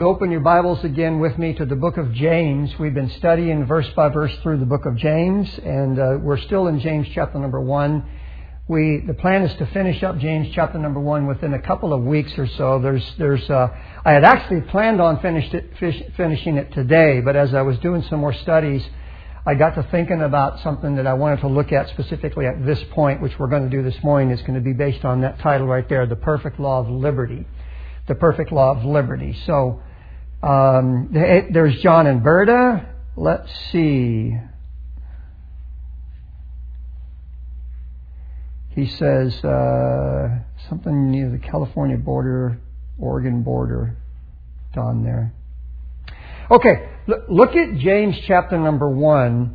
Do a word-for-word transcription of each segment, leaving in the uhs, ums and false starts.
Open your Bibles again with me to the book of James. We've been studying verse by verse through the book of James, and uh, we're still in James chapter number one. We the plan is to finish up James chapter number one within a couple of weeks or so. There's there's uh, I had actually planned on finished it, fish, finishing it today, but as I was doing some more studies, I got to thinking about something that I wanted to look at specifically at this point, which we're going to do this morning. Is going to be based on that title right there, The Perfect Law of Liberty. The Perfect Law of Liberty. So. Um, there's John and Berta. Let's see. He says uh, something near the California border, Oregon border, down there. Okay, look at James chapter number one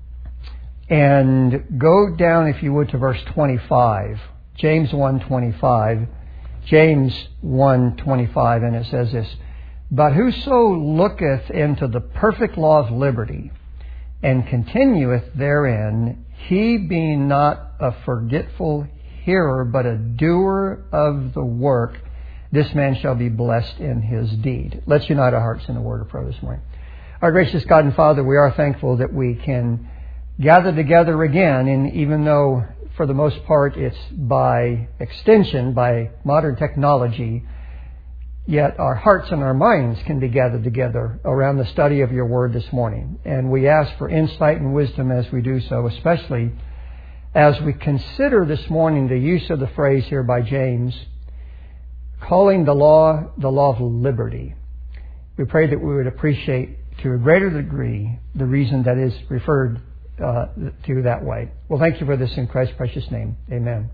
and go down, if you would, to verse twenty-five. James one twenty-five. James one twenty-five, and it says this. But whoso looketh into the perfect law of liberty, and continueth therein, he being not a forgetful hearer, but a doer of the work, this man shall be blessed in his deed. Let's unite our hearts in a word of prayer this morning. Our gracious God and Father, we are thankful that we can gather together again, and even though for the most part it's by extension, by modern technology, yet our hearts and our minds can be gathered together around the study of your word this morning. And we ask for insight and wisdom as we do so, especially as we consider this morning the use of the phrase here by James, calling the law the law of liberty. We pray that we would appreciate to a greater degree the reason that is referred uh, to that way. Well, thank you for this in Christ's precious name. Amen.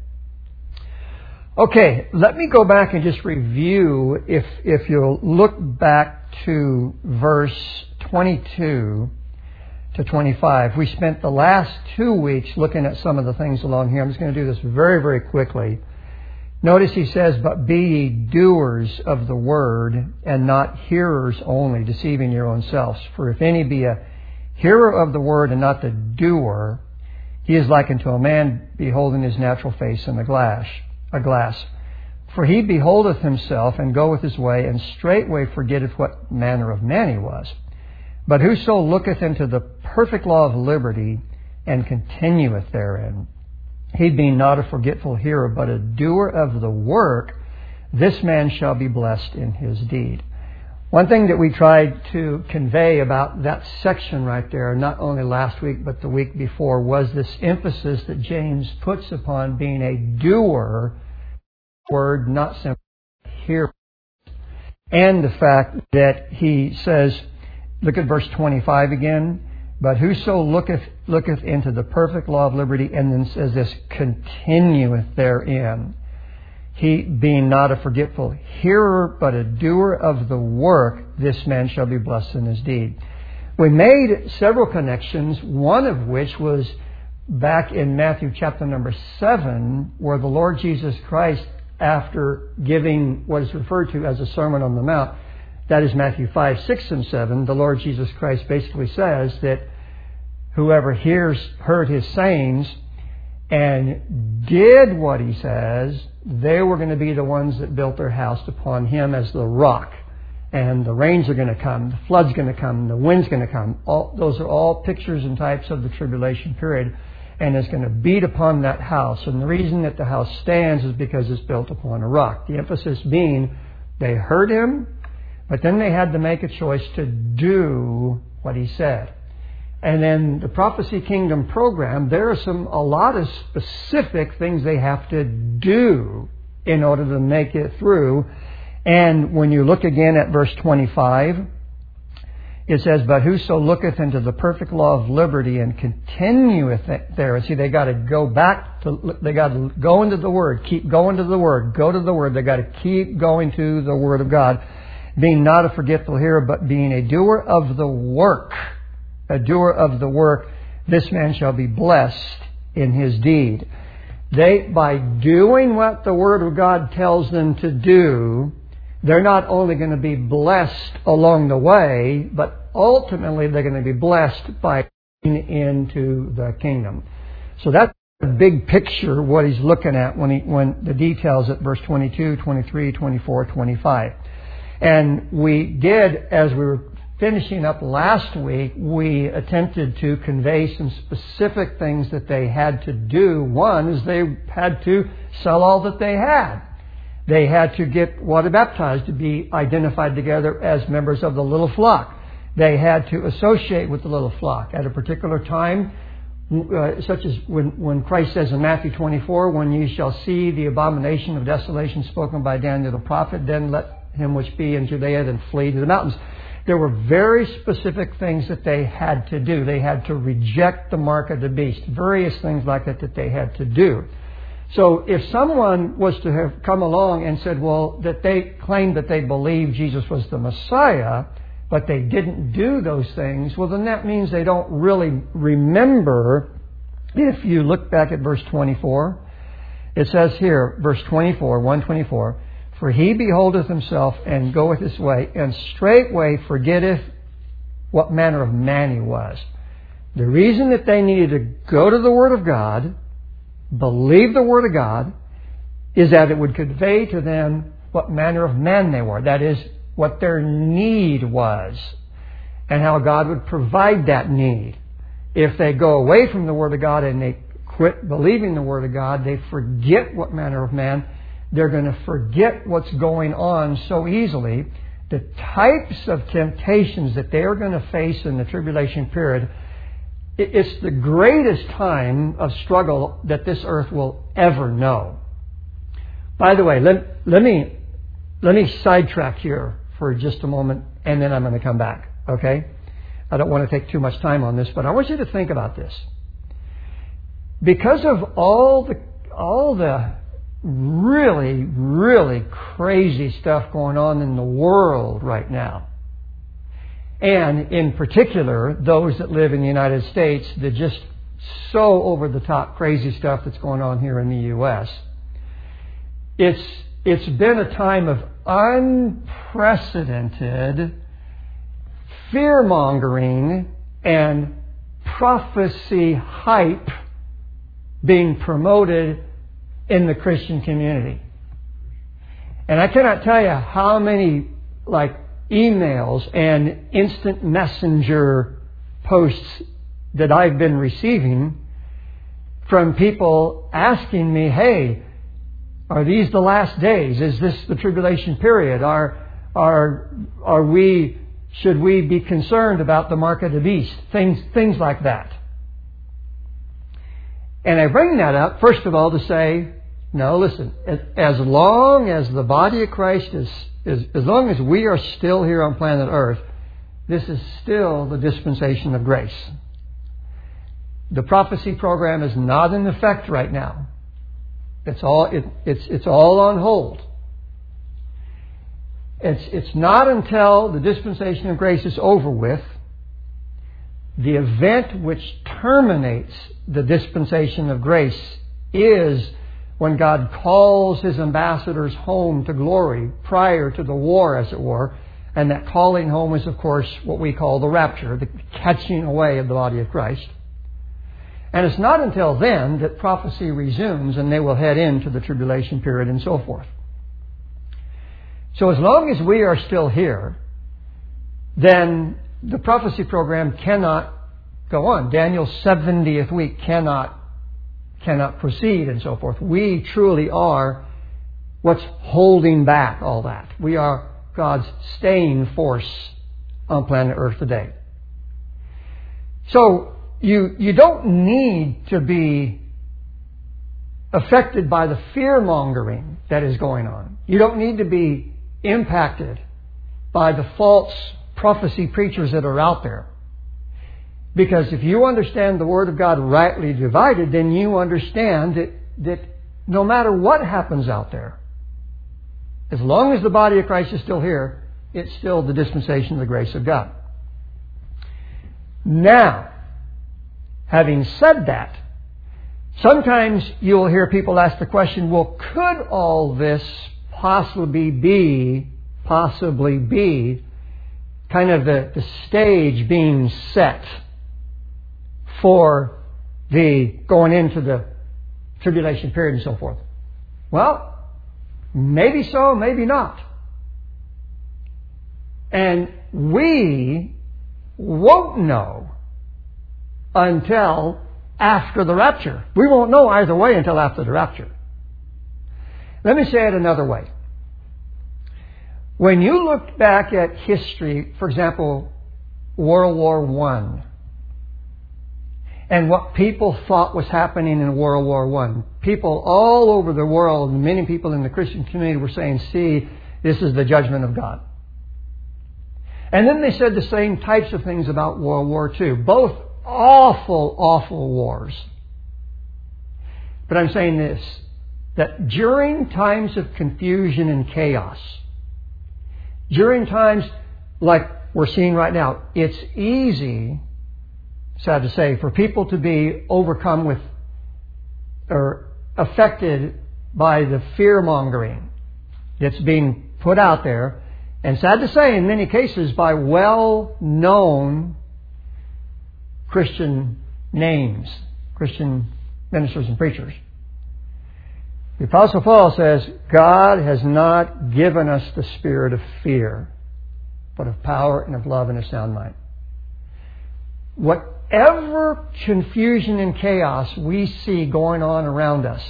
Okay, let me go back and just review, if if you'll look back to verse twenty-two to twenty-five. We spent the last two weeks looking at some of the things along here. I'm just going to do this very, very quickly. Notice he says, but be ye doers of the word, and not hearers only, deceiving your own selves. For if any be a hearer of the word and not the doer, he is like unto a man beholding his natural face in the glass. A glass. For he beholdeth himself, and goeth his way, and straightway forgetteth what manner of man he was. But whoso looketh into the perfect law of liberty, and continueth therein, he being not a forgetful hearer, but a doer of the work, this man shall be blessed in his deed. One thing that we tried to convey about that section right there, not only last week but the week before, was this emphasis that James puts upon being a doer word, not simply hearer. And the fact that he says, look at verse twenty-five again, but whoso looketh looketh into the perfect law of liberty, and then says this, continueth therein. He being not a forgetful hearer, but a doer of the work, this man shall be blessed in his deed. We made several connections, one of which was back in Matthew chapter number seven, where the Lord Jesus Christ, after giving what is referred to as a Sermon on the Mount, that is Matthew five, six, and seven, the Lord Jesus Christ basically says that whoever hears, heard his sayings and did what he says, they were going to be the ones that built their house upon him as the rock. And the rains are going to come, the flood's going to come, the wind's going to come. All, those are all pictures and types of the tribulation period. And it's going to beat upon that house. And the reason that the house stands is because it's built upon a rock. The emphasis being they heard him, but then they had to make a choice to do what he said. And then the Prophecy Kingdom program, there are some a lot of specific things they have to do in order to make it through. And when you look again at verse twenty-five, it says, but whoso looketh into the perfect law of liberty and continueth there. And see, they got to go back to, they got to go into the Word, keep going to the Word, go to the Word. They got to keep going to the Word of God, being not a forgetful hearer, but being a doer of the work. A doer of the work, this man shall be blessed in his deed. They, by doing what the Word of God tells them to do, they're not only going to be blessed along the way, but ultimately they're going to be blessed by going into the kingdom. So that's a big picture what he's looking at when he when the details at verse twenty-two, twenty-three, twenty-four, twenty-five. And we did, as we were finishing up last week, we attempted to convey some specific things that they had to do. One is they had to sell all that they had. They had to get water baptized to be identified together as members of the little flock. They had to associate with the little flock at a particular time, uh, such as when, when Christ says in Matthew twenty-four, when ye shall see the abomination of desolation spoken by Daniel the prophet, then let him which be in Judea then flee to the mountains. There were very specific things that they had to do. They had to reject the mark of the beast. Various things like that that they had to do. So if someone was to have come along and said, well, that they claimed that they believed Jesus was the Messiah, but they didn't do those things, well, then that means they don't really remember. If you look back at verse twenty-four, it says here, verse twenty-four, one twenty-four, for he beholdeth himself and goeth his way, and straightway forgetteth what manner of man he was. The reason that they needed to go to the Word of God, believe the Word of God, is that it would convey to them what manner of man they were. That is, what their need was, and how God would provide that need. If they go away from the Word of God and they quit believing the Word of God, they forget what manner of man. They're going to forget what's going on so easily. The types of temptations that they are going to face in the tribulation period, it's the greatest time of struggle that this earth will ever know. By the way, let, let me let me sidetrack here for just a moment, and then I'm going to come back. Okay? I don't want to take too much time on this, but I want you to think about this. Because of all the all the really, really crazy stuff going on in the world right now, and in particular, those that live in the United States, the just so over-the-top crazy stuff that's going on here in the U S, it's it's been a time of unprecedented fear-mongering and prophecy hype being promoted in the Christian community. And I cannot tell you how many like emails and instant messenger posts that I've been receiving from people asking me, hey, are these the last days? Is this the tribulation period? Are are are we should we be concerned about the mark of the beast? Things things like that. And I bring that up, first of all, to say, no, listen, as long as the body of Christ is, is, as long as we are still here on planet Earth, this is still the dispensation of grace. The prophecy program is not in effect right now. It's all, it, it's, it's all on hold. It's, it's not until the dispensation of grace is over with, the event which terminates the dispensation of grace is when God calls His ambassadors home to glory prior to the war, as it were. And that calling home is, of course, what we call the rapture, the catching away of the body of Christ. And it's not until then that prophecy resumes and they will head into the tribulation period and so forth. So as long as we are still here, then the prophecy program cannot go on. Daniel's seventieth week cannot cannot proceed and so forth. We truly are what's holding back all that. We are God's staying force on planet Earth today. So you you don't need to be affected by the fear-mongering that is going on. You don't need to be impacted by the false prophecy preachers that are out there. Because if you understand the Word of God rightly divided, then you understand that, that no matter what happens out there, as long as the body of Christ is still here, it's still the dispensation of the grace of God. Now, having said that, sometimes you'll hear people ask the question, well, could all this possibly be, possibly be kind of the, the stage being set for the going into the tribulation period and so forth? Well, maybe so, maybe not. And we won't know until after the rapture. We won't know either way until after the rapture. Let me say it another way. When you look back at history, for example, World War One, and what people thought was happening in World War One, people all over the world, many people in the Christian community were saying, see, this is the judgment of God. And then they said the same types of things about World War Two. Both awful, awful wars. But I'm saying this, that during times of confusion and chaos, during times like we're seeing right now, it's easy, sad to say, for people to be overcome with or affected by the fear-mongering that's being put out there. And sad to say, in many cases, by well-known Christian names, Christian ministers and preachers. The Apostle Paul says, God has not given us the spirit of fear, but of power and of love and a sound mind. Whatever confusion and chaos we see going on around us,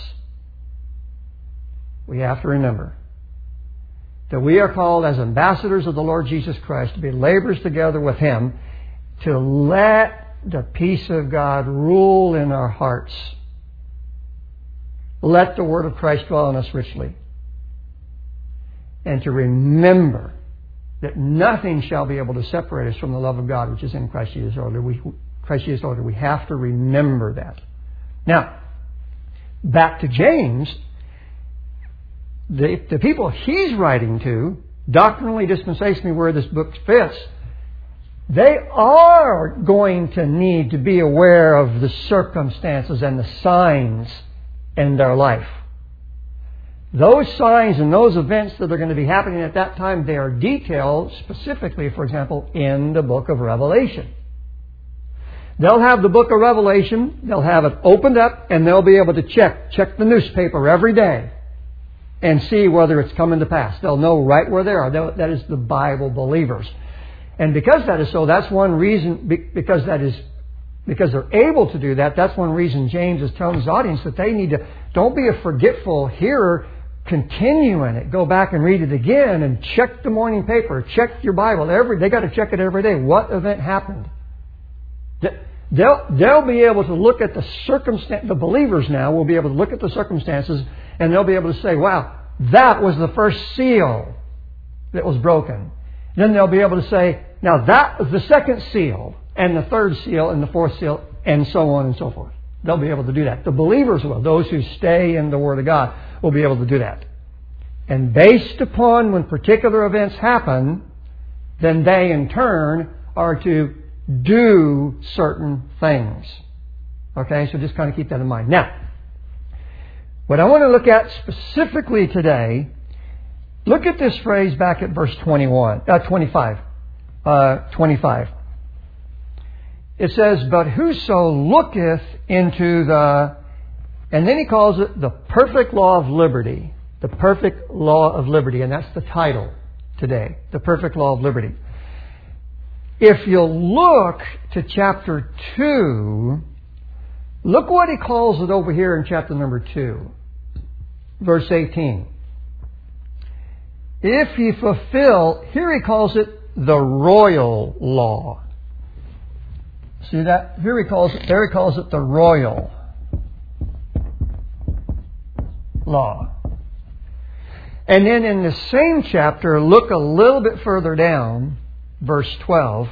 we have to remember that we are called as ambassadors of the Lord Jesus Christ to be laborers together with Him, to let the peace of God rule in our hearts. Let the Word of Christ dwell in us richly. And to remember that nothing shall be able to separate us from the love of God which is in Christ Jesus our Lord. We, Christ Jesus our Lord. We have to remember that. Now, back to James. The, the people he's writing to, doctrinally, dispensationally, where this book fits, they are going to need to be aware of the circumstances and the signs in their life. Those signs and those events that are going to be happening at that time, they are detailed specifically, for example, in the book of Revelation. They'll have the book of Revelation, they'll have it opened up, and they'll be able to check, check the newspaper every day and see whether it's coming to pass. They'll know right where they are. That is the Bible believers. And because that is so, that's one reason, because that is, because they're able to do that, that's one reason James is telling his audience that they need to, don't be a forgetful hearer, continue in it. Go back and read it again and check the morning paper, check your Bible. Every, they got to check it every day. What event happened? They'll, they'll be able to look at the circumstance, the believers now will be able to look at the circumstances and they'll be able to say, wow, that was the first seal that was broken. Then they'll be able to say, now that was the second seal, and the third seal, and the fourth seal, and so on and so forth. They'll be able to do that. The believers will. Those who stay in the Word of God will be able to do that. And based upon when particular events happen, then they in turn are to do certain things. Okay, so just kind of keep that in mind. Now, what I want to look at specifically today, look at this phrase back at verse twenty-one, uh, twenty-five. Uh, twenty-five. It says, but whoso looketh into the, and then he calls it the perfect law of liberty. The perfect law of liberty. And that's the title today. The perfect law of liberty. If you look to chapter two, look what he calls it over here in chapter number two. Verse eighteen. If ye fulfill, here he calls it the royal law. See that? Here he calls it, there he calls it the royal law. And then in the same chapter, look a little bit further down, verse twelve.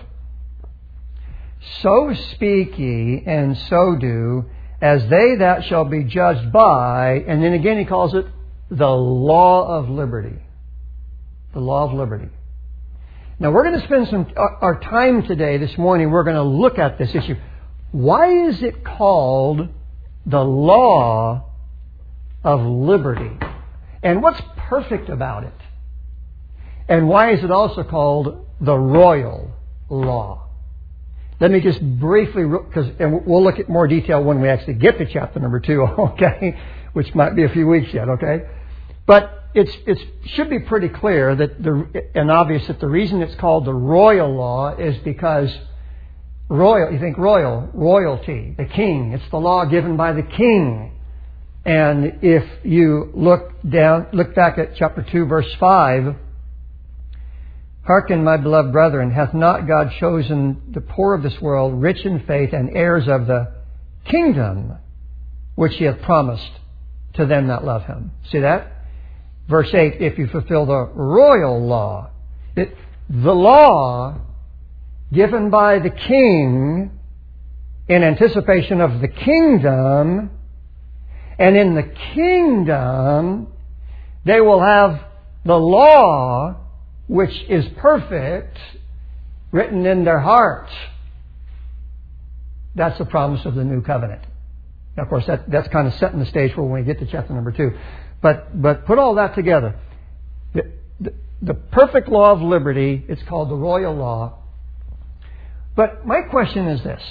So speak ye, and so do, as they that shall be judged by, and then again he calls it the law of liberty. The law of liberty. Now we're going to spend some our time today, this morning, we're going to look at this issue. Why is it called the law of liberty? And what's perfect about it? And why is it also called the royal law? Let me just briefly, because and we'll look at more detail when we actually get to chapter number two, okay? Which might be a few weeks yet, okay? But it's it should be pretty clear that the and obvious that the reason it's called the royal law is because royal. You think royal, royalty, the king. It's the law given by the king. And if you look down, look back at chapter two, verse five. Hearken, my beloved brethren, hath not God chosen the poor of this world, rich in faith, and heirs of the kingdom, which He hath promised to them that love Him? See that? Verse eight, if you fulfill the royal law. It, the law given by the king in anticipation of the kingdom, and in the kingdom they will have the law, which is perfect, written in their hearts. That's the promise of the new covenant. Now, of course, that, that's kind of setting the stage for when we get to chapter number two. But but put all that together. The, the, the perfect law of liberty, it's called the royal law. But my question is this.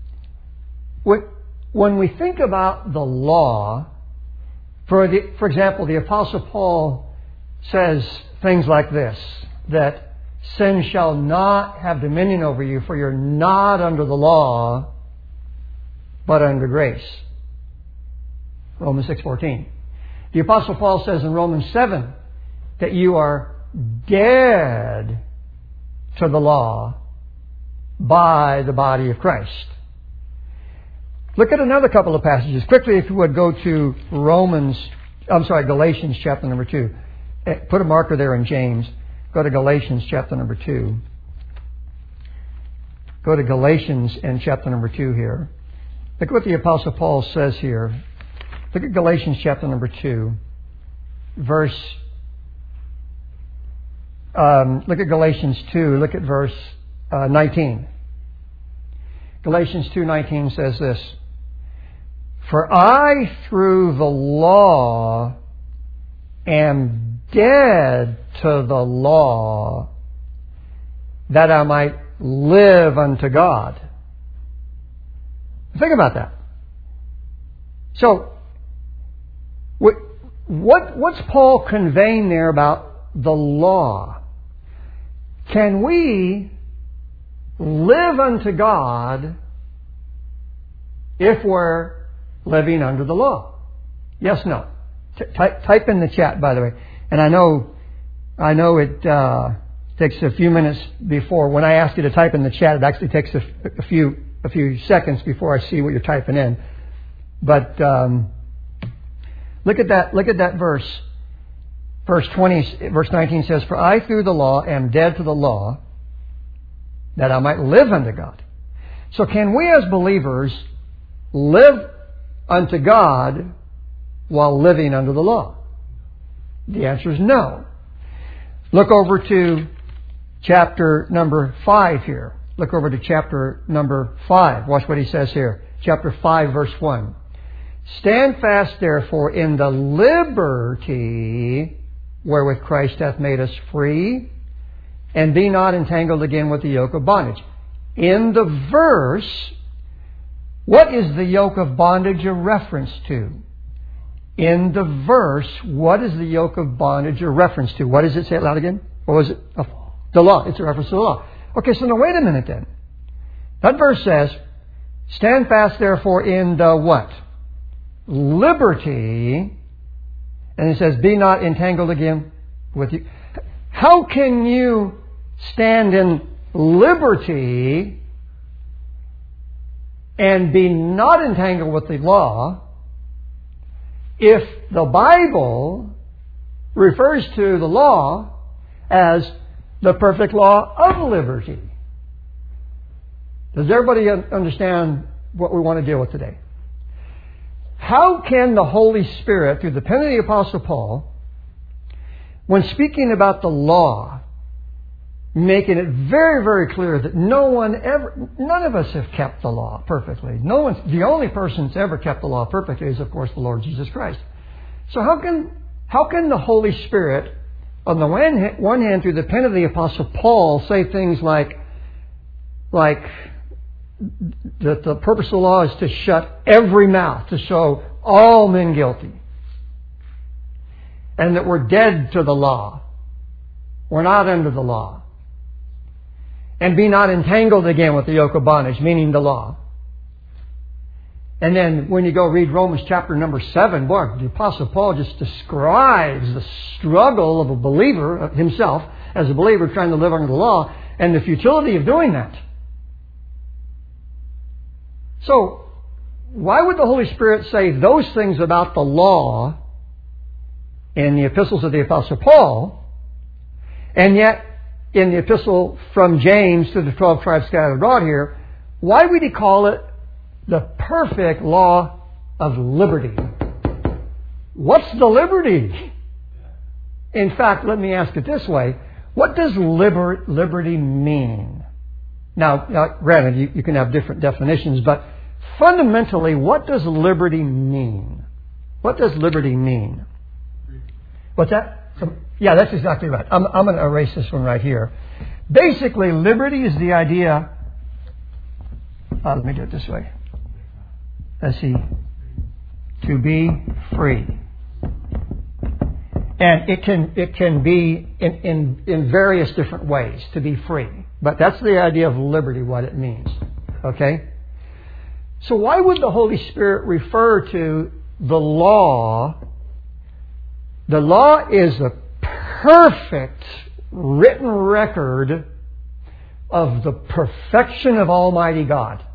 When we think about the law, for, the, for example, the Apostle Paul says things like this, that sin shall not have dominion over you, for you're not under the law, but under grace. Romans six fourteen. The Apostle Paul says in Romans seven that you are dead to the law by the body of Christ. Look at another couple of passages. Quickly, if you would, go to Romans, I'm sorry, Galatians chapter number two. Put a marker there in James. Go to Galatians chapter number two. Go to Galatians and chapter number two here. Look what the Apostle Paul says here. Look at Galatians chapter number two. Verse, um, look at Galatians two. Look at verse uh, nineteen. Galatians two nineteen says this. For I through the law am dead to the law, that I might live unto God. Think about that. So, what, what what's Paul conveying there about the law? Can we live unto God if we're living under the law? Yes, no. T- type, type in the chat, by the way. And I know, I know it uh, takes a few minutes before. When I ask you to type in the chat, it actually takes a, a few a few seconds before I see what you're typing in. But um, look at that. Look at that verse. Verse twenty, verse nineteen says, "For I through the law am dead to the law, that I might live unto God." So, can we as believers live unto God while living under the law? The answer is no. Look over to chapter number five here. Look over to chapter number five. Watch what he says here. Chapter five, verse one. "Stand fast, therefore, in the liberty wherewith Christ hath made us free, and be not entangled again with the yoke of bondage." In the verse, what is the yoke of bondage a reference to? In the verse, what is the yoke of bondage a reference to? What does it say it loud again? What was it? Oh, the law. It's a reference to the law. Okay, so now wait a minute then. That verse says, "Stand fast therefore in the" what? "Liberty." And it says, "Be not entangled again with you." How can you stand in liberty and be not entangled with the law if the Bible refers to the law as the perfect law of liberty? Does everybody understand what we want to deal with today? How can the Holy Spirit, through the pen of the Apostle Paul, when speaking about the law, making it very, very clear that no one ever, none of us have kept the law perfectly. No one's, the only person that's ever kept the law perfectly is, of course, the Lord Jesus Christ. So how can, how can the Holy Spirit, on the one hand, one hand through the pen of the Apostle Paul, say things like, like, that the purpose of the law is to shut every mouth, to show all men guilty. and that we're dead to the law. We're not under the law. And be not entangled again with the yoke of bondage, meaning the law. And then when you go read Romans chapter number seven, boy, the Apostle Paul just describes the struggle of a believer, himself, as a believer trying to live under the law, and the futility of doing that. So, why would the Holy Spirit say those things about the law in the epistles of the Apostle Paul, and yet in the epistle from James to the twelve tribes scattered abroad here, why would he call it the perfect law of liberty? What's the liberty? In fact, let me ask it this way. What does liber- liberty mean? Now, now granted, you, you can have different definitions, but fundamentally, what does liberty mean? What does liberty mean? What's that? So, yeah, that's exactly right. I'm, I'm going to erase this one right here. Basically, liberty is the idea... Uh, let me do it this way. Let's see. To be free. And it can it can be in, in, in various different ways, to be free. But that's the idea of liberty, what it means. Okay? So why would the Holy Spirit refer to the law? The law is a perfect written record of the perfection of Almighty God.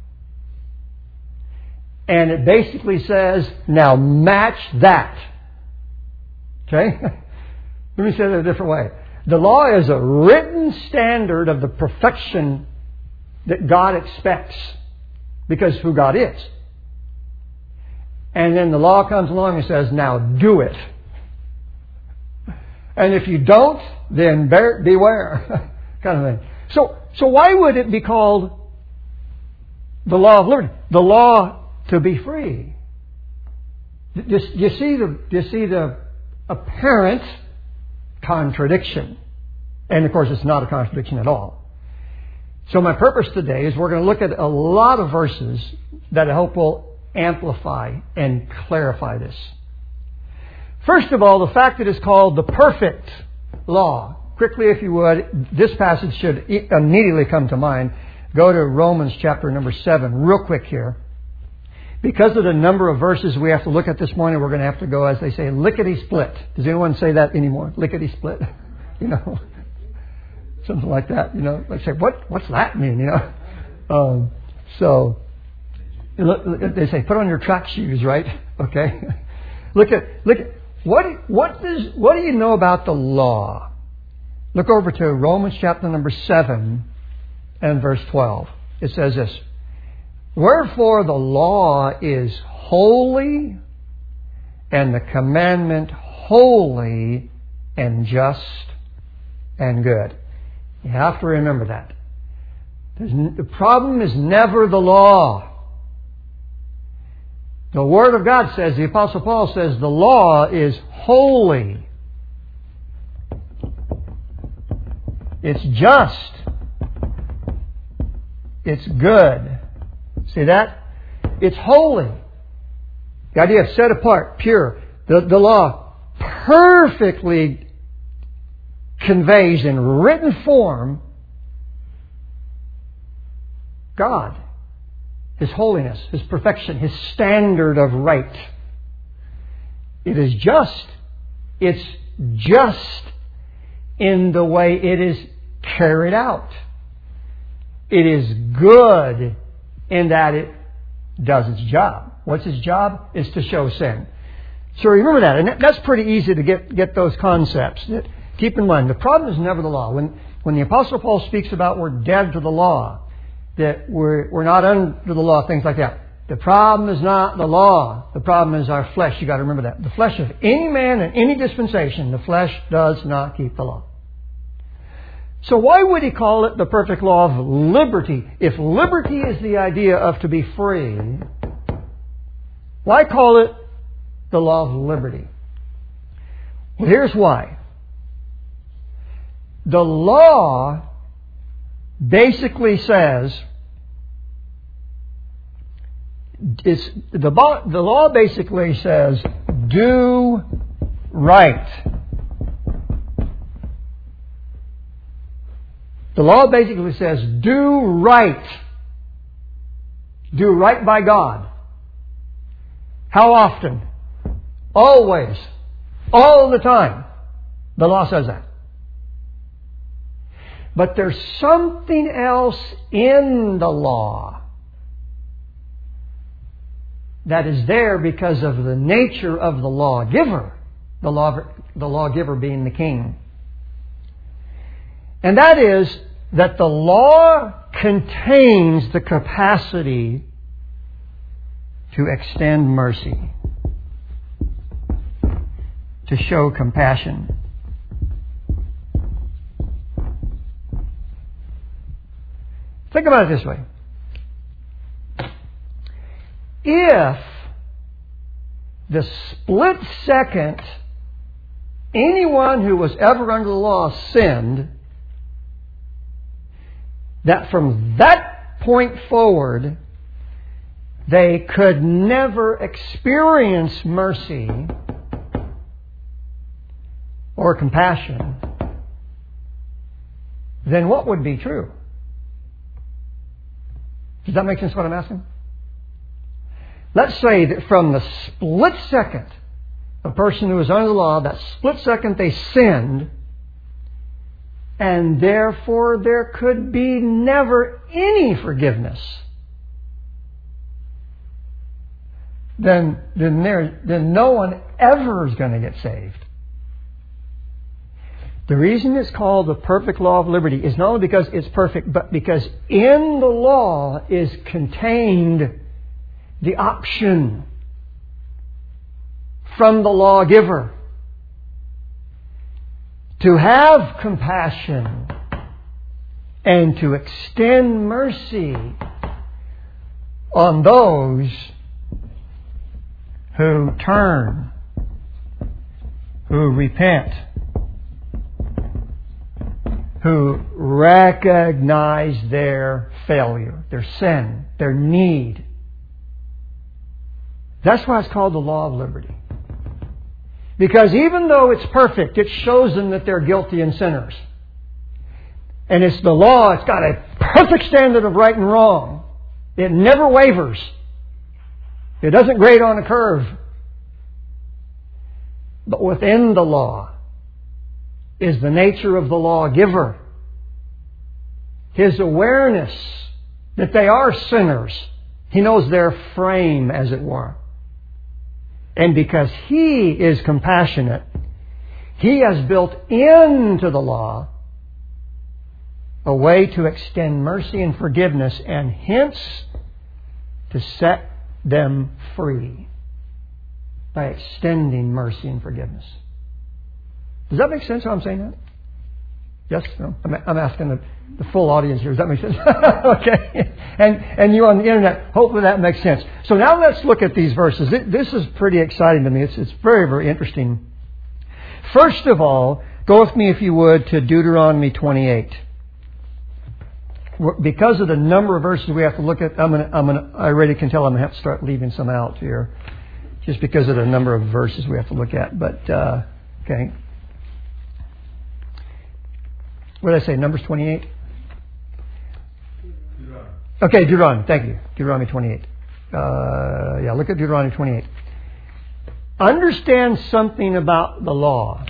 And it basically says, now match that. Okay? Let me say it a different way. The law is a written standard of the perfection that God expects, because who God is. And then the law comes along and says, now do it. And if you don't, then bear, beware. Kind of thing. So, so why would it be called the law of liberty? The law to be free. Do you, do you see the, do you see the apparent contradiction? And of course, it's not a contradiction at all. So my purpose today is we're going to look at a lot of verses that I hope will amplify and clarify this. First of all, the fact that it's called the perfect law. Quickly, if you would, this passage should immediately come to mind. Go to Romans chapter number seven, real quick here. Because of the number of verses we have to look at this morning, we're going to have to go, as they say, lickety-split. Does anyone say that anymore? Lickety-split? You know, something like that. You know, like say, what? What's that mean? You know, um, so they say, put on your track shoes, right? Okay. Look at look at what what does what do you know about the law? Look over to Romans chapter number seven and verse twelve. It says this. Wherefore the law is holy, and the commandment holy and just and good. You have to remember that. There's, the problem is never the law. The Word of God says, the Apostle Paul says, the law is holy. It's just. It's good. See that? It's holy. The idea of set apart, pure. The, the law perfectly conveys in written form God, His holiness, His perfection, His standard of right. It is just. It's just in the way it is carried out. It is good in that it does its job. What's its job? It's to show sin. So remember that. And that's pretty easy to get, get those concepts. Keep in mind, the problem is never the law. When, when the Apostle Paul speaks about we're dead to the law, that we're, we're not under the law, things like that. The problem is not the law. The problem is our flesh. You've got to remember that. The flesh of any man in any dispensation, the flesh does not keep the law. So why would he call it the perfect law of liberty? If liberty is the idea of to be free, why call it the law of liberty? Well, here's why. The law basically says, it's, the, the law basically says, do right. The law basically says, do right. Do right by God. How often? Always. All the time. The law says that. But there's something else in the law that is there because of the nature of the lawgiver. The law, the lawgiver being the king. And that is that the law contains the capacity to extend mercy, to show compassion. Think about it this way. If the split second anyone who was ever under the law sinned, that from that point forward they could never experience mercy or compassion, then what would be true? Does that make sense what I'm asking? Let's say that from the split second a person who was under the law, that split second they sinned, and therefore there could be never any forgiveness. Then, then, there, then no one ever is going to get saved. The reason it's called the perfect law of liberty is not only because it's perfect, but because in the law is contained the option from the lawgiver to have compassion and to extend mercy on those who turn, who repent, who recognize their failure, their sin, their need. That's why it's called the law of liberty. Because even though it's perfect, it shows them that they're guilty and sinners. And it's the law, it's got a perfect standard of right and wrong. It never wavers. It doesn't grade on a curve. But within the law is the nature of the lawgiver. His awareness that they are sinners. He knows their frame, as it were. And because He is compassionate, He has built into the law a way to extend mercy and forgiveness, and hence to set them free by extending mercy and forgiveness. Does that make sense how I'm saying that? Yes? No? I'm, I'm asking the, the full audience here. Does that make sense? Okay. And, and you on the internet, hopefully that makes sense. So now let's look at these verses. This is pretty exciting to me. It's, it's very, very interesting. First of all, go with me, if you would, to Deuteronomy twenty-eight. Because of the number of verses we have to look at, I'm gonna, I'm gonna, I already can tell I'm going to have to start leaving some out here. Just because of the number of verses we have to look at. But, uh, okay. What did I say? Numbers twenty-eight? Deuteronomy. Okay, Deuteronomy. Thank you. Deuteronomy twenty-eight. Uh, yeah, look at Deuteronomy twenty-eight. Understand something about the law.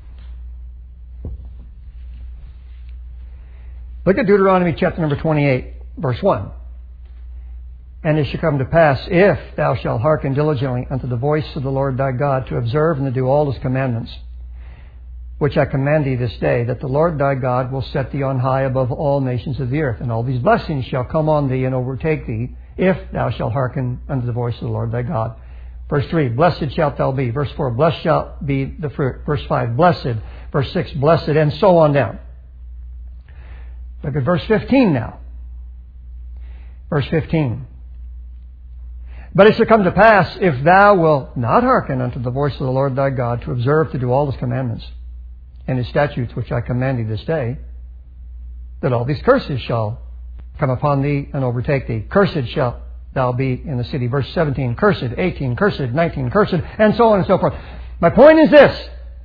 Look at Deuteronomy chapter number twenty-eight, verse one. And it shall come to pass, if thou shalt hearken diligently unto the voice of the Lord thy God, to observe and to do all His commandments, which I command thee this day, that the Lord thy God will set thee on high above all nations of the earth. And all these blessings shall come on thee and overtake thee, if thou shalt hearken unto the voice of the Lord thy God. Verse three, blessed shalt thou be. Verse four, blessed shalt be the fruit. Verse five, blessed. Verse six, blessed, and so on down. Look at verse fifteen now. Verse fifteen. But it shall come to pass, if thou wilt not hearken unto the voice of the Lord thy God, to observe to do all His commandments and His statutes which I command thee this day, that all these curses shall come upon thee and overtake thee. Cursed shalt thou be in the city. Verse seventeen, cursed, eighteen, cursed, nineteen, cursed, and so on and so forth. My point is this.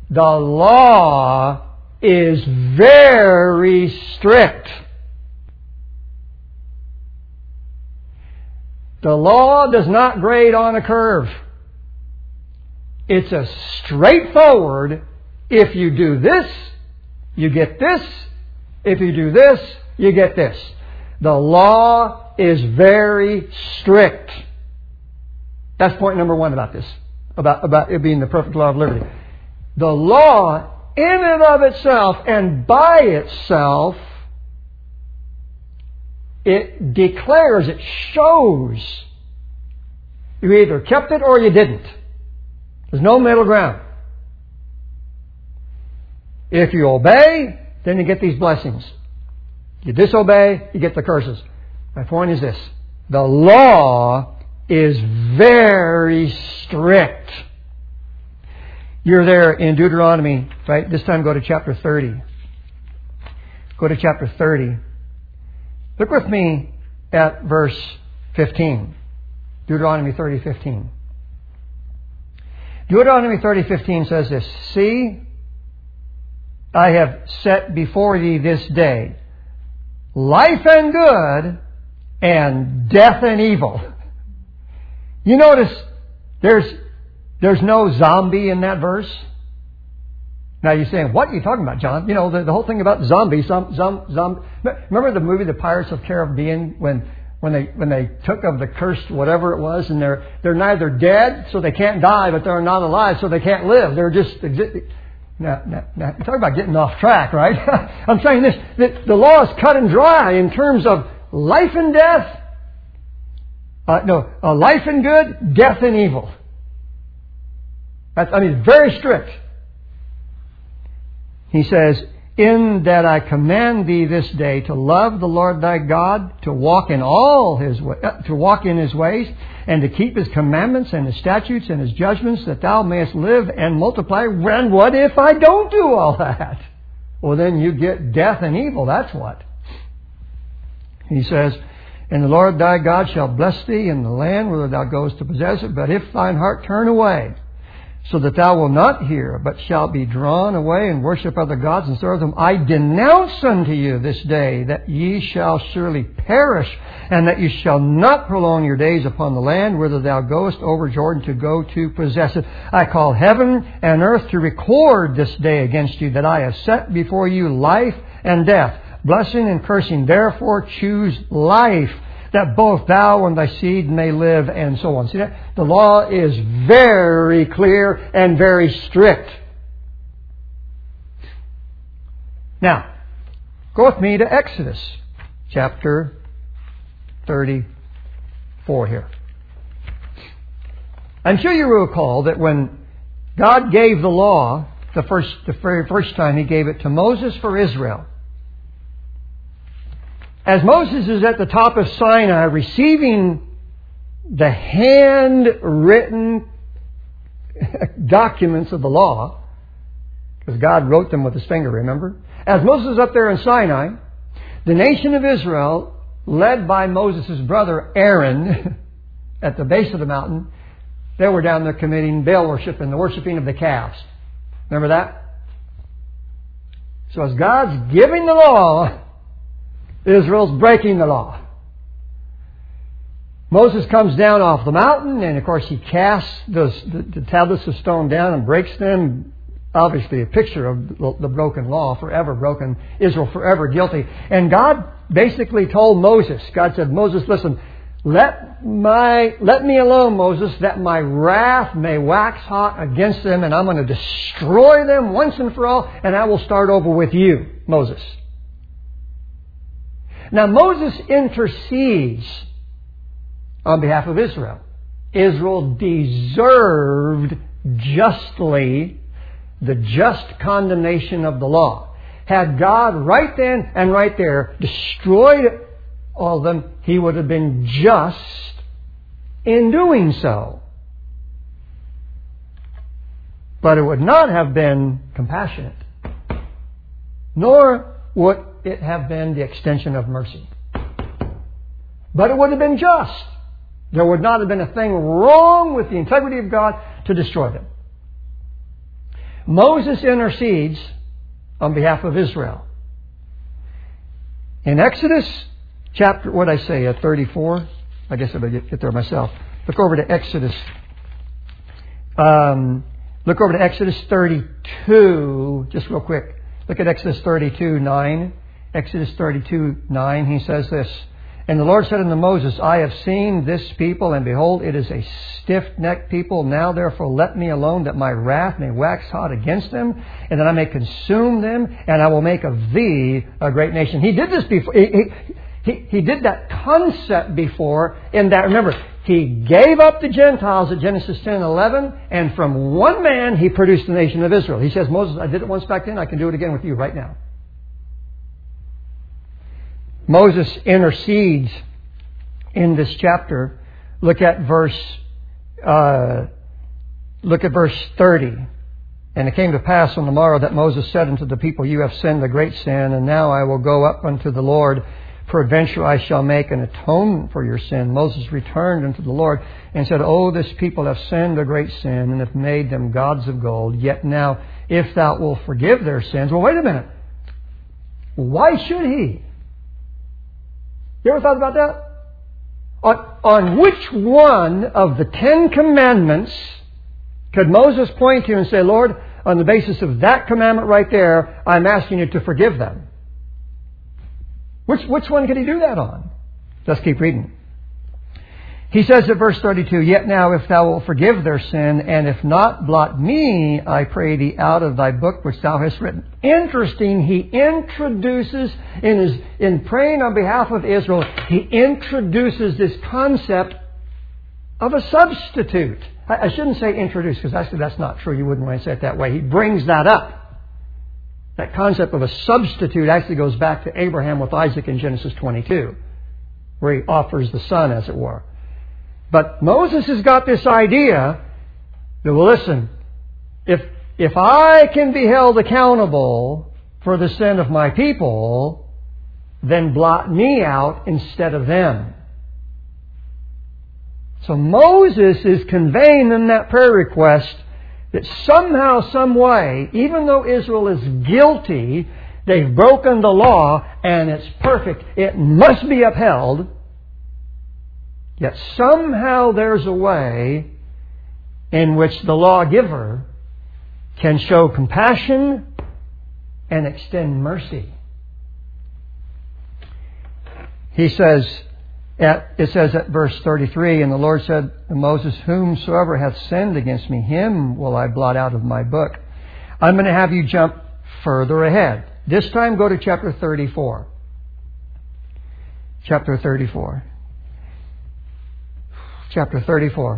The law is very strict. The law does not grade on a curve. It's a straightforward, if you do this, you get this. If you do this, you get this. The law is very strict. That's point number one about this, about, about it being the perfect law of liberty. The law, in and of itself and by itself, it declares, it shows you either kept it or you didn't. There's no middle ground. If you obey, then you get these blessings. You disobey, you get the curses. My point is this. The law is very strict. You're there in Deuteronomy, right? This time go to chapter thirty. Go to chapter thirty. Look with me at verse fifteen. Deuteronomy thirty fifteen. Deuteronomy thirty fifteen says this. See, I have set before thee this day life and good and death and evil. You notice there's there's no zombie in that verse. Now you're saying, what are you talking about, John? You know, the, the whole thing about zombies. Zom, zom, zom. Remember the movie The Pirates of Caribbean when when they when they took of the cursed whatever it was, and they're they're neither dead, so they can't die, but they're not alive, so they can't live. They're just existing. Now, now, now, you're talking about getting off track, right? I'm saying this, that the law is cut and dry in terms of life and death. Uh, no, uh, life and good, death and evil. That's, I mean, very strict. He says, in that I command thee this day to love the Lord thy God, to walk in all his way, uh, to walk in his ways, and to keep his commandments and his statutes and his judgments, that thou mayest live and multiply. And what if I don't do all that? Well, then you get death and evil. That's what. He says, and the Lord thy God shall bless thee in the land whither thou goest to possess it. But if thine heart turn away, so that thou wilt not hear, but shalt be drawn away and worship other gods and serve them, I denounce unto you this day that ye shall surely perish, and that ye shall not prolong your days upon the land whither thou goest over Jordan to go to possess it. I call heaven and earth to record this day against you, that I have set before you life and death, blessing and cursing. Therefore choose life, that both thou and thy seed may live, and so on. See that? The law is very clear and very strict. Now, go with me to Exodus chapter thirty-four here. I'm sure you recall that when God gave the law, the first, the very first time He gave it to Moses for Israel, as Moses is at the top of Sinai receiving the handwritten documents of the law, because God wrote them with His finger, remember? As Moses is up there in Sinai, the nation of Israel, led by Moses' brother Aaron, at the base of the mountain, they were down there committing Baal worship and the worshiping of the calves. Remember that? So as God's giving the law, Israel's breaking the law. Moses comes down off the mountain, and of course he casts those, the, the tablets of stone down and breaks them. Obviously a picture of the broken law, forever broken, Israel forever guilty. And God basically told Moses, God said, Moses, listen, let my let me alone, Moses, that my wrath may wax hot against them, and I'm going to destroy them once and for all, and I will start over with you, Moses. Now, Moses intercedes on behalf of Israel. Israel deserved justly the just condemnation of the law. Had God right then and right there destroyed all of them, He would have been just in doing so. But it would not have been compassionate, nor would it have been the extension of mercy. But it would have been just. There would not have been a thing wrong with the integrity of God to destroy them. Moses intercedes on behalf of Israel. In Exodus chapter, what did I say, uh, thirty-four? I guess I better get, get there myself. Look over to Exodus. Um, look over to Exodus thirty-two, just real quick. Look at Exodus thirty-two, nine. Exodus thirty-two, nine, he says this. And the Lord said unto Moses, I have seen this people, and behold, it is a stiff-necked people. Now therefore let me alone, that my wrath may wax hot against them, and that I may consume them, and I will make of thee a great nation. He did this before. He, he, he, he did that concept before, in that, remember, He gave up the Gentiles at Genesis ten and eleven, and from one man He produced the nation of Israel. He says, Moses, I did it once back then, I can do it again with you right now. Moses intercedes in this chapter. Look at verse, uh, look at verse thirty. And it came to pass on the morrow that Moses said unto the people, You have sinned a great sin, and now I will go up unto the Lord. Peradventure I shall make an atonement for your sin. Moses returned unto the Lord and said, Oh, this people have sinned a great sin, and have made them gods of gold. Yet now, if thou wilt forgive their sins... Well, wait a minute. Why should He? You ever thought about that? On, on which one of the Ten Commandments could Moses point to and say, Lord, on the basis of that commandment right there, I'm asking you to forgive them? Which, which one could He do that on? Let's keep reading. He says at verse thirty-two, Yet now if thou wilt forgive their sin, and if not, blot me, I pray thee, out of thy book which thou hast written. Interesting, he introduces, in his in praying on behalf of Israel, he introduces this concept of a substitute. I, I shouldn't say introduce, because actually that's not true. You wouldn't want to say it that way. He brings that up. That concept of a substitute actually goes back to Abraham with Isaac in Genesis twenty-two, where he offers the son, as it were. But Moses has got this idea that, well, listen, if, if I can be held accountable for the sin of my people, then blot me out instead of them. So Moses is conveying in that prayer request that somehow, some way, even though Israel is guilty, they've broken the law and it's perfect, it must be upheld. Yet somehow there's a way in which the lawgiver can show compassion and extend mercy. He says, at, it says at verse thirty-three, And the Lord said to Moses, Whomsoever hath sinned against me, him will I blot out of my book. I'm going to have you jump further ahead. This time go to chapter thirty-four. Chapter thirty-four. Chapter thirty-four.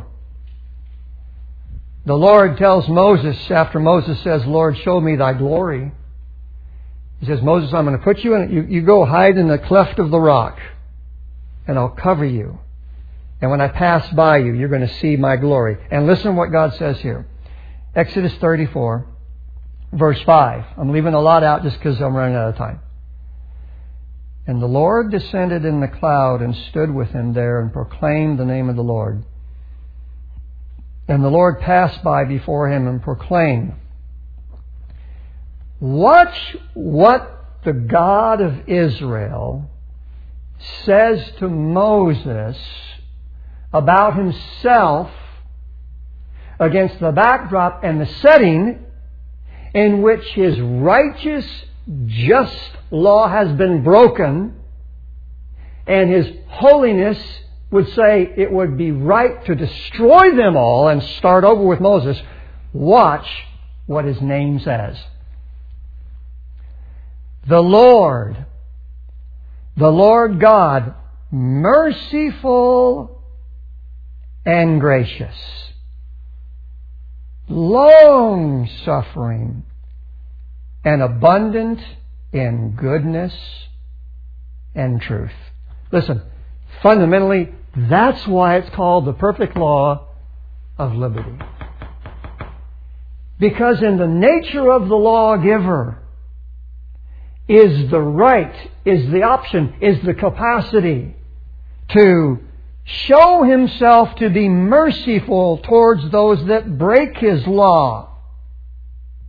The Lord tells Moses, after Moses says, Lord, show me thy glory. He says, Moses, I'm going to put you in, you, you go hide in the cleft of the rock, and I'll cover you. And when I pass by you, you're going to see my glory. And listen what God says here. Exodus thirty-four, verse five. I'm leaving a lot out just because I'm running out of time. And the Lord descended in the cloud and stood with him there and proclaimed the name of the Lord. And the Lord passed by before him and proclaimed. Watch what the God of Israel says to Moses about himself against the backdrop and the setting in which his righteous, just law has been broken, and his holiness would say it would be right to destroy them all and start over with Moses. Watch what his name says. The Lord, the Lord God, merciful and gracious, long-suffering, and abundant in goodness and truth. Listen, fundamentally, that's why it's called the perfect law of liberty. Because in the nature of the lawgiver is the right, is the option, is the capacity to show himself to be merciful towards those that break his law.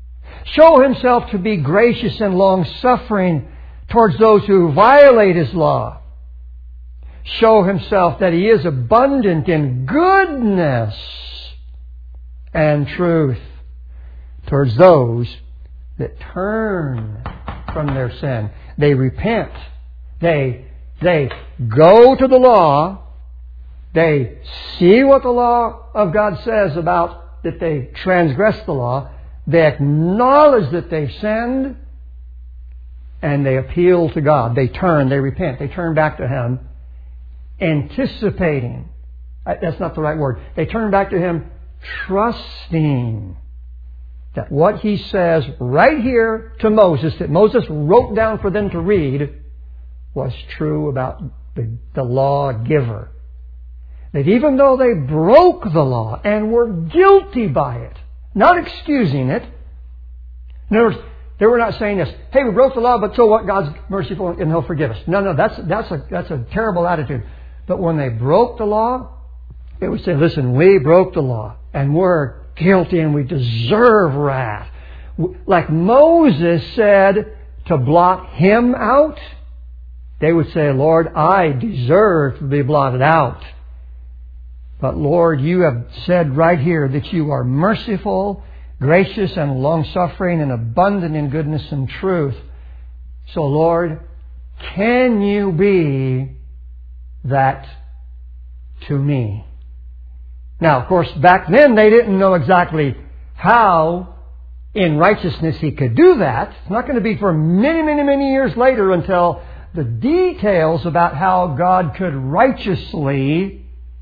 show Himself to be gracious and long-suffering towards those who violate His law. Show Himself that He is abundant in goodness and truth towards those that turn from their sin. They repent. They, they go to the law. They see what the law of God says about that they transgress the law. They acknowledge that they've sinned. And they appeal to God. They turn, they repent. They turn back to Him, anticipating. That's not the right word. They turn back to Him, trusting that what He says right here to Moses, that Moses wrote down for them to read, was true about the, the lawgiver. That even though they broke the law and were guilty by it, not excusing it. In other words, they were not saying this, hey, we broke the law, but so what? God's merciful and He'll forgive us. No, no, that's, that's, a, that's a terrible attitude. But when they broke the law, it would say, listen, we broke the law and we're guilty and we deserve wrath. Like Moses said to blot him out, they would say, Lord, I deserve to be blotted out. But Lord, You have said right here that You are merciful, gracious and long-suffering and abundant in goodness and truth. So Lord, can You be that to me? Now, of course, back then they didn't know exactly how in righteousness He could do that. It's not going to be for many, many, many years later until the details about how God could righteously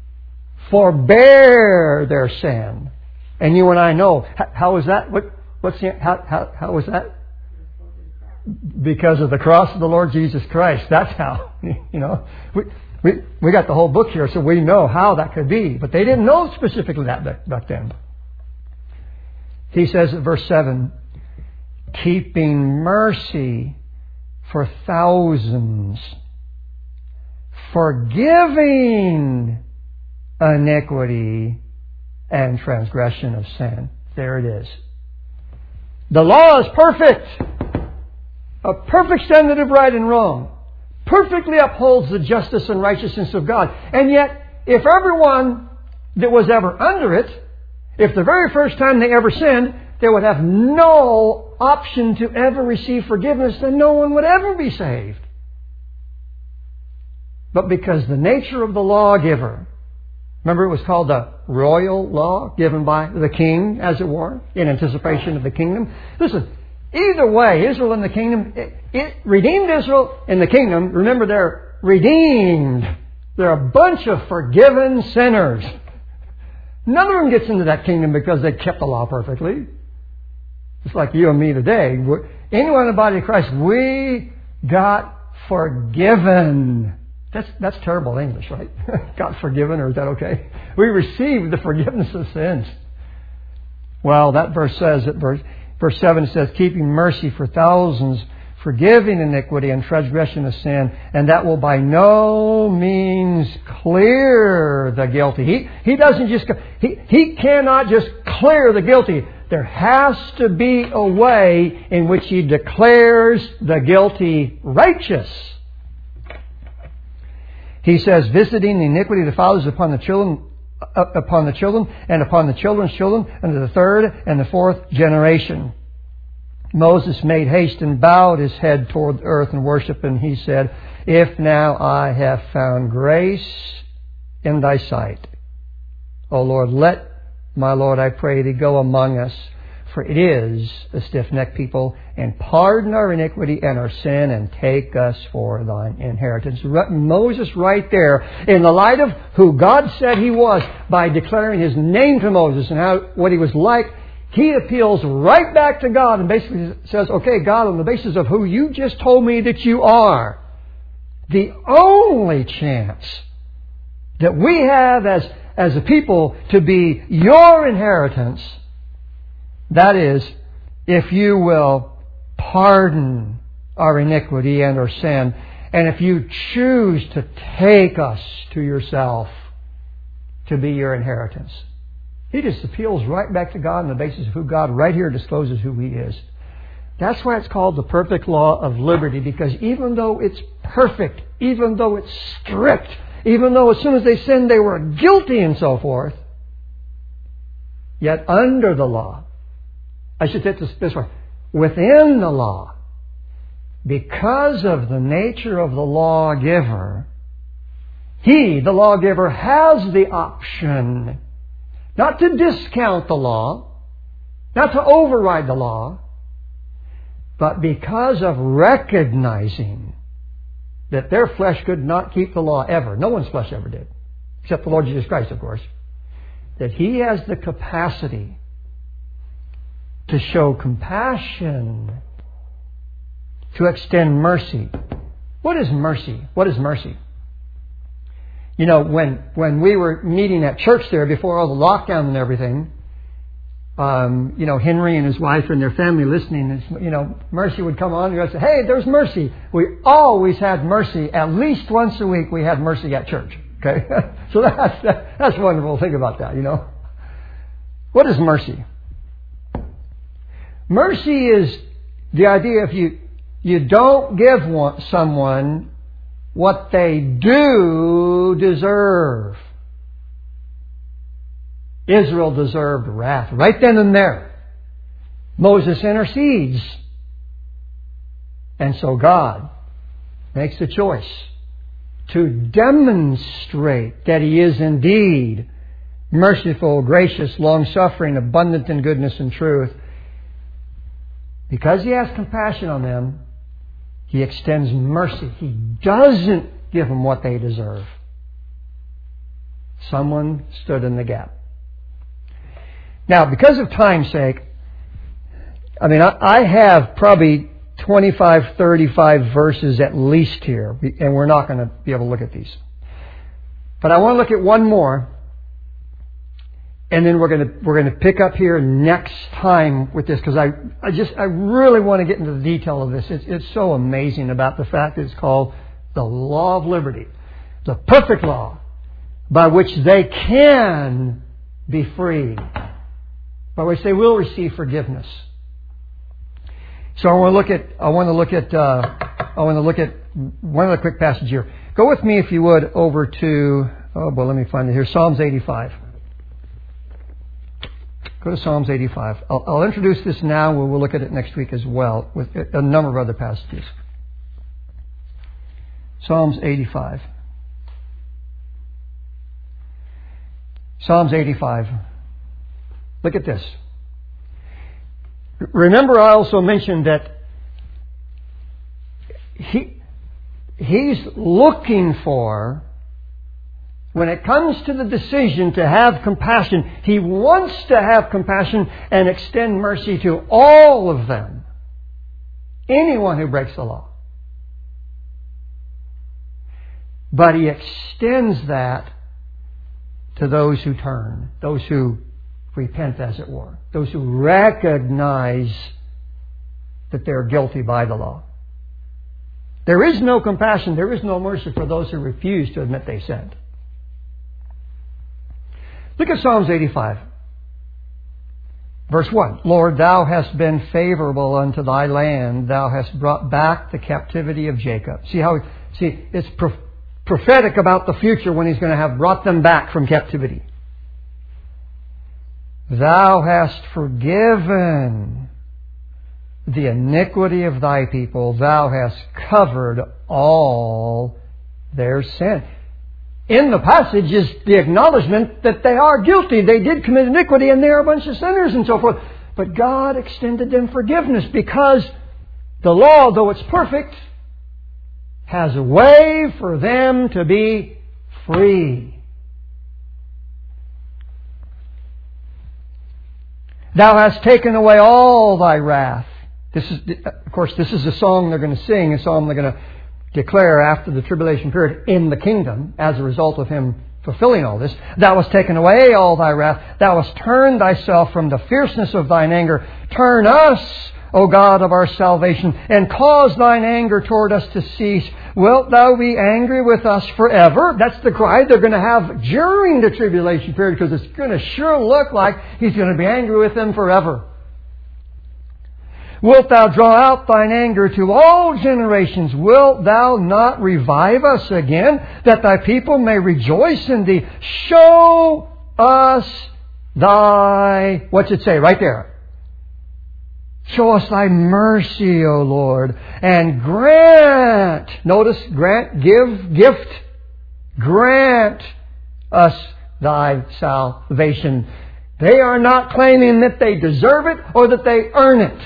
forbear their sin. And you and I know. How was that? What, what's the, how, how, how was that? Because of the cross of the Lord Jesus Christ. That's how. You know, we, we, we got the whole book here, so we know how that could be. But they didn't know specifically that back, back then. He says at verse seven, keeping mercy for thousands, forgiving iniquity and transgression of sin. There it is. The law is perfect. A perfect standard of right and wrong. Perfectly upholds the justice and righteousness of God. And yet, if everyone that was ever under it, if the very first time they ever sinned, they would have no option to ever receive forgiveness, then no one would ever be saved. But because the nature of the lawgiver, remember, it was called the royal law given by the king, as it were, in anticipation of the kingdom. Listen, either way, Israel and the kingdom, it, it redeemed Israel and the kingdom. Remember, they're redeemed. They're a bunch of forgiven sinners. None of them gets into that kingdom because they kept the law perfectly. It's like you and me today. Anyone in the body of Christ, we got forgiven. That's that's terrible English, right? Got forgiven, or is that okay? We received the forgiveness of sins. Well, that verse says, at verse, verse seven says, keeping mercy for thousands, forgiving iniquity and transgression of sin, and that will by no means clear the guilty. He, he doesn't just, he, he cannot just clear the guilty. There has to be a way in which He declares the guilty righteous. He says, visiting the iniquity of the fathers upon the children, uh, upon the children, and upon the children's children, unto the third and the fourth generation. Moses made haste and bowed his head toward the earth and worshiped, and he said, if now I have found grace in Thy sight, O Lord, let my Lord, I pray Thee, go among us, for it is a stiff-necked people, and pardon our iniquity and our sin, and take us for Thine inheritance. Moses right there, in the light of who God said He was, by declaring His name to Moses and how what He was like, he appeals right back to God and basically says, okay, God, on the basis of who You just told me that You are, the only chance that we have as as a people to be Your inheritance, that is, if You will pardon our iniquity and our sin, and if You choose to take us to Yourself to be Your inheritance. He just appeals right back to God on the basis of who God right here discloses who He is. That's why it's called the perfect law of liberty, because even though it's perfect, even though it's strict, even though as soon as they sinned they were guilty and so forth, yet under the law, I should say it this way, within the law, because of the nature of the lawgiver, he, the lawgiver, has the option not to discount the law, not to override the law, but because of recognizing that their flesh could not keep the law ever. No one's flesh ever did, except the Lord Jesus Christ, of course. That He has the capacity to show compassion, to extend mercy. What is mercy? What is mercy? You know, when when we were meeting at church there before all the lockdown and everything, um, you know, Henry and his wife and their family listening, and, you know, Mercy would come on and I'd say, hey, there's Mercy. We always had Mercy. At least once a week we had Mercy at church. Okay? So that's, that's wonderful. Think about that, you know. What is mercy? Mercy is the idea if you, you don't give one, someone what they do deserve. Israel deserved wrath right then and there. Moses intercedes. And so God makes the choice to demonstrate that He is indeed merciful, gracious, long-suffering, abundant in goodness and truth. Because He has compassion on them, He extends mercy. He doesn't give them what they deserve. Someone stood in the gap. Now, because of time's sake, I mean, I have probably twenty-five, thirty-five verses at least here, and we're not going to be able to look at these. But I want to look at one more, and then we're going to we're going to pick up here next time with this, because I I just I really want to get into the detail of this. It's it's so amazing about the fact that it's called the law of liberty, the perfect law by which they can be free, by which they will receive forgiveness. So I want to look at I want to look at uh, I want to look at one other quick passage here. Go with me, if you would, over to oh boy, let me find it here. Psalms eighty-five. Go to Psalms eighty-five. I'll, I'll introduce this now. We'll, we'll look at it next week as well with a number of other passages. Psalms eighty-five. Psalms eighty-five. Look at this. Remember, I also mentioned that he he's looking for, when it comes to the decision to have compassion, He wants to have compassion and extend mercy to all of them. Anyone who breaks the law. But He extends that to those who turn, those who repent, as it were, those who recognize that they're guilty by the law. There is no compassion, there is no mercy for those who refuse to admit they sinned. Look at Psalms eighty-five. Verse one. Lord, Thou hast been favorable unto Thy land. Thou hast brought back the captivity of Jacob. See how, see, it's pro- prophetic about the future when He's going to have brought them back from captivity. Thou hast forgiven the iniquity of Thy people. Thou hast covered all their sin. In the passage is the acknowledgement that they are guilty. They did commit iniquity and they are a bunch of sinners and so forth. But God extended them forgiveness because the law, though it's perfect, has a way for them to be free. Thou hast taken away all Thy wrath. This is, of course, this is a song they're going to sing, a song they're going to declare after the tribulation period in the kingdom as a result of Him fulfilling all this. Thou hast taken away all Thy wrath. Thou hast turned Thyself from the fierceness of Thine anger. Turn us, O God of our salvation, and cause Thine anger toward us to cease. Wilt Thou be angry with us forever? That's the cry they're going to have during the tribulation period, because it's going to sure look like He's going to be angry with them forever. Wilt Thou draw out Thine anger to all generations? Wilt Thou not revive us again, that Thy people may rejoice in Thee? Show us Thy... What's it say right there? Show us Thy mercy, O Lord, and grant, notice, grant, give, gift, grant us Thy salvation. They are not claiming that they deserve it or that they earn it,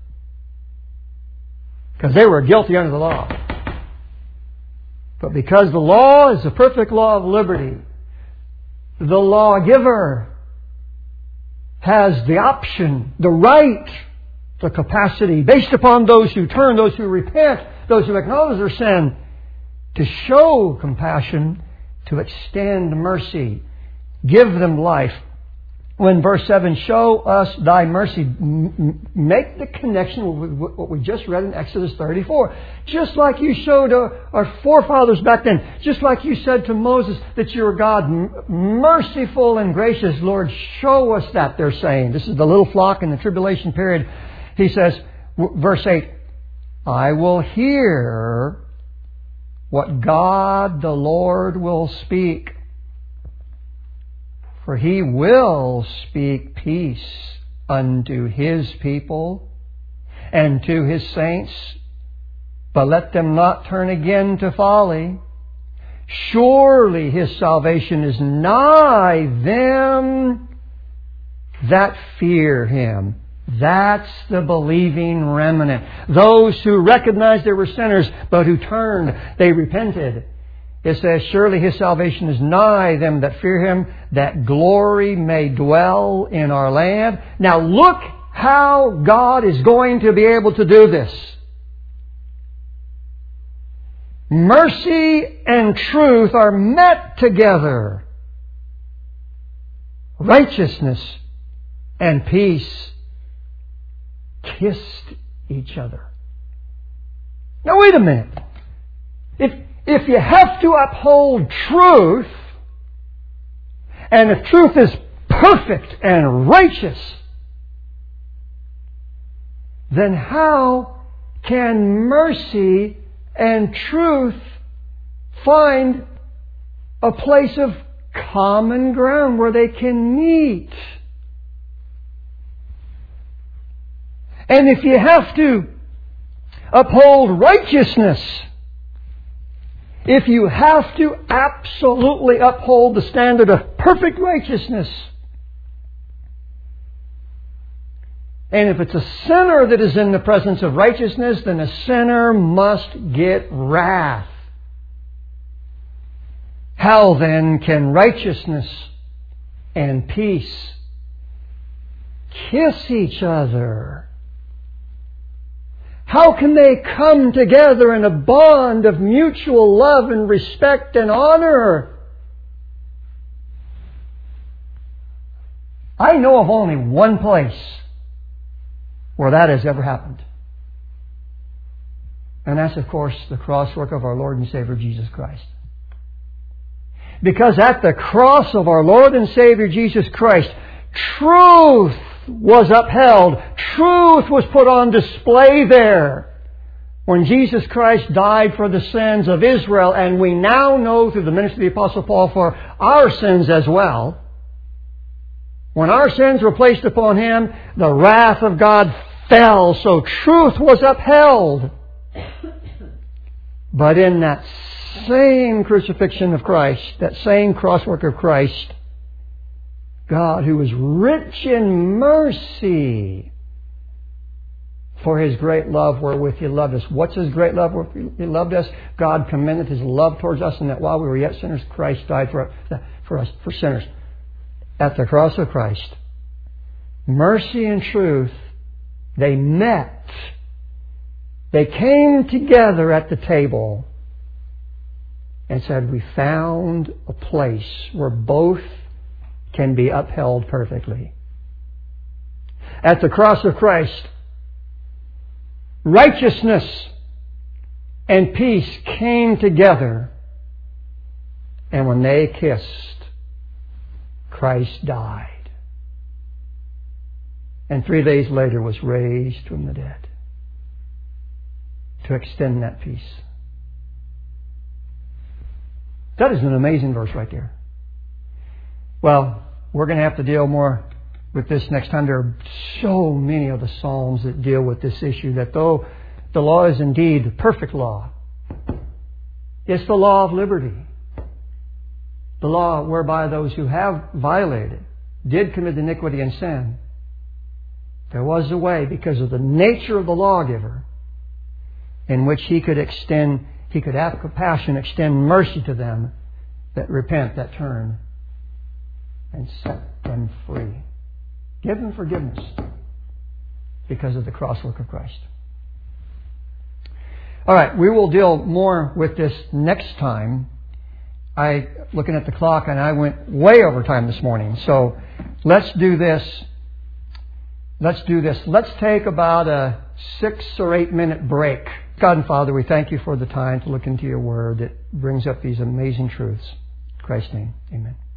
because they were guilty under the law. But because the law is the perfect law of liberty, the lawgiver has the option, the right, the capacity, based upon those who turn, those who repent, those who acknowledge their sin, to show compassion, to extend mercy, give them life. When verse seven, show us Thy mercy, m- make the connection with what we just read in Exodus thirty-four. Just like You showed uh, our forefathers back then, just like You said to Moses that You're God, m- merciful and gracious, Lord, show us that, they're saying. This is the little flock in the tribulation period. He says, w- verse eight, I will hear what God the Lord will speak. For He will speak peace unto His people and to His saints, but let them not turn again to folly. Surely His salvation is nigh them that fear Him. That's the believing remnant. Those who recognized they were sinners, but who turned, they repented. It says, surely His salvation is nigh them that fear Him, that glory may dwell in our land. Now look how God is going to be able to do this. Mercy and truth are met together. Righteousness and peace kissed each other. Now wait a minute. If If you have to uphold truth, and if truth is perfect and righteous, then how can mercy and truth find a place of common ground where they can meet? And if you have to uphold righteousness, if you have to absolutely uphold the standard of perfect righteousness, and if it's a sinner that is in the presence of righteousness, then a sinner must get wrath. How then can righteousness and peace kiss each other? How can they come together in a bond of mutual love and respect and honor? I know of only one place where that has ever happened. And that's, of course, the cross work of our Lord and Savior Jesus Christ. Because at the cross of our Lord and Savior Jesus Christ, truth was upheld. Truth was put on display there. When Jesus Christ died for the sins of Israel, and we now know through the ministry of the Apostle Paul for our sins as well. When our sins were placed upon Him, the wrath of God fell, so truth was upheld. But in that same crucifixion of Christ, that same crosswork of Christ, God, who is rich in mercy for His great love wherewith He loved us. What's His great love wherewith He loved us? God commended His love towards us, and that while we were yet sinners, Christ died for, for us, for sinners. At the cross of Christ, mercy and truth, they met. They came together at the table and said, we found a place where both can be upheld perfectly. At the cross of Christ, righteousness and peace came together, and when they kissed, Christ died. and three days later was raised from the dead to extend that peace. That is an amazing verse right there. Well, we're going to have to deal more with this next time. There are so many of the Psalms that deal with this issue, that though the law is indeed the perfect law, it's the law of liberty. The law whereby those who have violated, did commit iniquity and sin, there was a way, because of the nature of the lawgiver, in which He could extend, He could have compassion, extend mercy to them that repent, that turn, and set them free. Give them forgiveness because of the cross work of Christ. All right, we will deal more with this next time. I, looking at the clock, and I went way over time this morning. So let's do this. Let's do this. Let's take about a six or eight minute break. God and Father, we thank You for the time to look into Your Word that brings up these amazing truths. In Christ's name, amen.